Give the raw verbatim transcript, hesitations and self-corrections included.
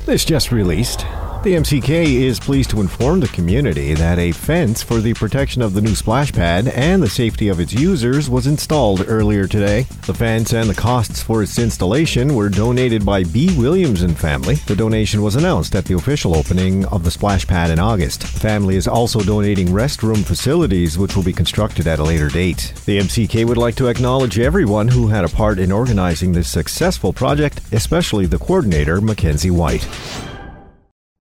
This just released. The M C K is pleased to inform the community that a fence for the protection of the new splash pad and the safety of its users was installed earlier today. The fence and the costs for its installation were donated by B. Williams and family. The donation was announced at the official opening of the splash pad in August. The family is also donating restroom facilities, which will be constructed at a later date. The M C K would like to acknowledge everyone who had a part in organizing this successful project, especially the coordinator, Mackenzie White.